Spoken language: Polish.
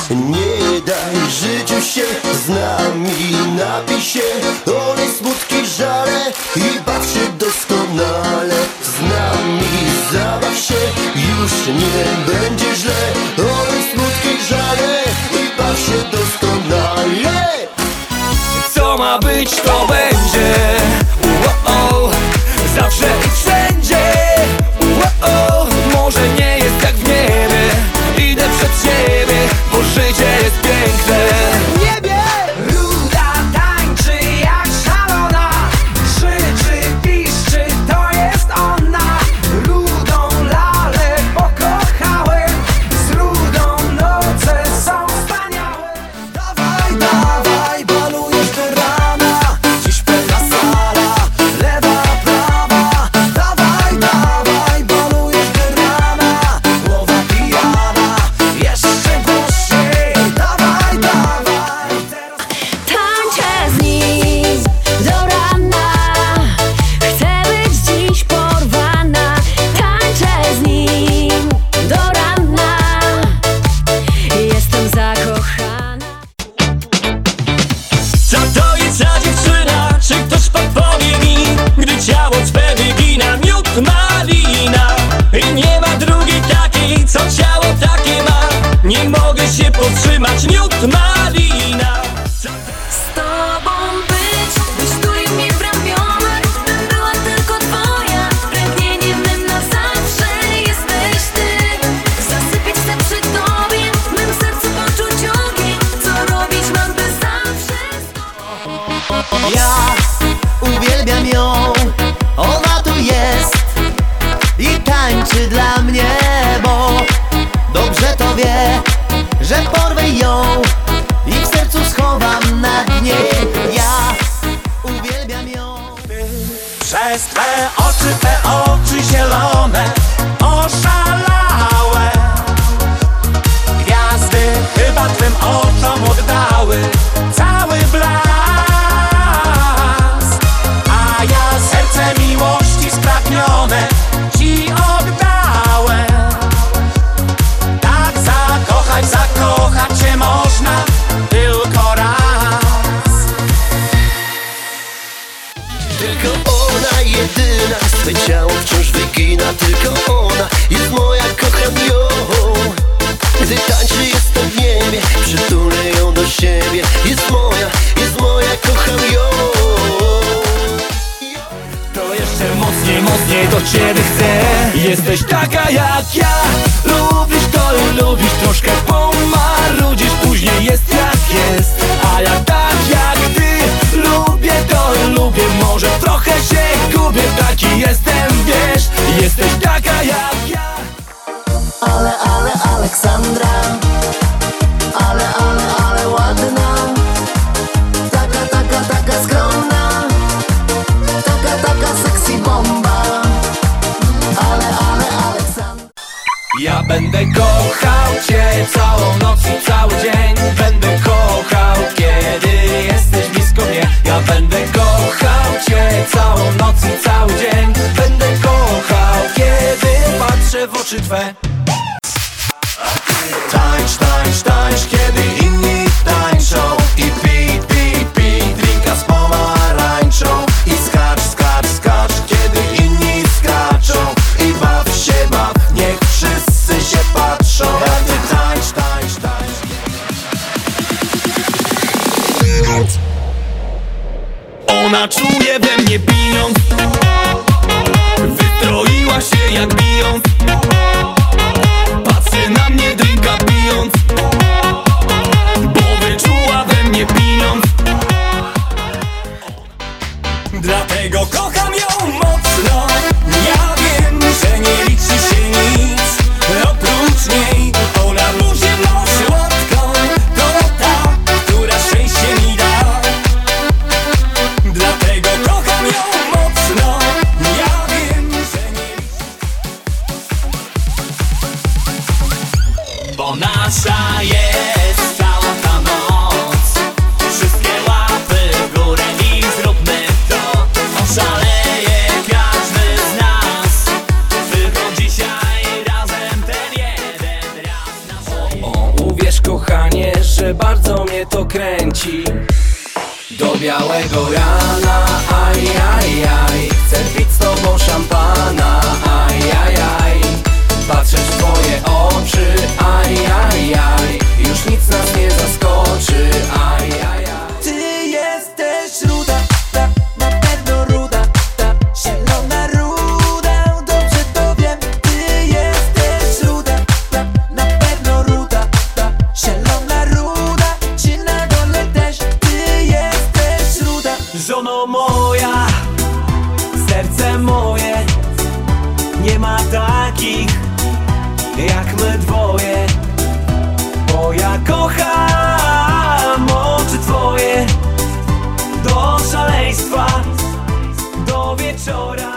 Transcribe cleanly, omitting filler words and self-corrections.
Nie daj życiu się z nami, napij się, olej smutki, żale i baw się doskonale. Z nami zabaw się, już nie będzie źle. Olej smutki, żale i baw się doskonale. Co ma być, to będzie. Zawsze i wszędzie. Może nie jest jak w niebie, idę przed siebie, bo życie jest piękne. W niebie Ruda tańczy jak szalona, krzyczy, piszczy, to jest ona. Rudą lalę pokochałem, z rudą noce są wspaniałe. Dawaj, dawaj, balujesz do rana, dziś pełna sala, lewa, prawa. Dawaj, dawaj, balujesz do rana, głowa pijana, jeszcze głośniej. Dawaj, dawaj, teraz... Tańczę z nim do rana, chcę być dziś porwana. Tańczę z nim do rana, jestem zakochana. Co to jest za dziewczyna? Czy ktoś podpowie mi? Gdy ciało twe wygina miód malina i nie ma drugiej takiej, co ciało takie ma. Nie mogę się powstrzymać, miód malina. Z tobą być tu i mi w ramionach, bym była tylko twoja. Pragnieniem mym na zawsze jesteś ty. Zasypiać chcę przy tobie, w mym sercu poczuć ogień. Co robić mam, by zawsze z tobą. Ja uwielbiam ją, ona tu jest i tańczy dla mnie, bo dobrze to wie, że porwę ją i w sercu schowam na dnie. Ja uwielbiam ją. Przez twe oczy zielone, oszalałe. Gwiazdy chyba twym oczom oddały cały blask. A ja serce miłości spragnione ci oddałem. Tak zakochać się można tylko raz. Tylko ona jedyna, swe ciało wciąż wygina. Tylko ona jest moja, kocham ją. Gdy tańczy, jestem w niebie, przytulę ją do siebie. Jest moja, kocham ją. To jeszcze mocniej do ciebie chcę. Jesteś taka jak ja, lubisz to i lubisz. Troszkę pomarudzisz, później jest jak jest. A ja tak jak ty, lubię to i lubię. Może trochę się gubię, taki jestem, wiesz. Jesteś taka jak ja. Ale Aleksandra, ale ładna. Taka skromna, taka sexy bomba. Ale Aleksandra. Ja będę kochał cię całą noc i cały dzień. Będę kochał, kiedy jesteś blisko mnie. Ja będę kochał cię całą noc i cały dzień. Będę kochał, kiedy patrzę w oczy twe. Tańcz, kiedy inni tańczą. I pij, drinka z pomarańczą. I skacz, kiedy inni skaczą. I baw się, niech wszyscy się patrzą. A ty tańcz. Ona czuje we mnie pieniądz, wystroiła się jak bijąc. Patrzy na mnie, drinka pijąc, bo wyczuła we mnie pieniądz. Dlatego kocham ją mocno. Ja wiem, że nie liczy się nic oprócz niej. Ona buzię ma słodką, to ta, która szczęście mi da. Dlatego kocham ją mocno. Ja wiem, że nie liczy. Bo nasza jest cała ta noc. Wszystkie łapy w górę i zróbmy to. Oszaleje każdy z nas, tylko dzisiaj razem ten jeden raz. Uwierz, kochanie, kochanie, że bardzo mnie to kręci. Do białego rana, aj, aj, aj, chcę pić z tobą szampana, aj, aj, aj, patrzeć w twoje oczy, aj, aj, aj, już nic nas nie zaskoczy, aj, aj, aj. Ty jesteś ruda, na pewno ruda, zielona ruda, dobrze to wiem. Ty jesteś ruda, na pewno ruda, zielona ruda, ci na dole też. Ty jesteś ruda. Żono moja, serce moje, nie ma takich jak my dwoje, bo ja kocham oczy twoje do szaleństwa, do wieczora.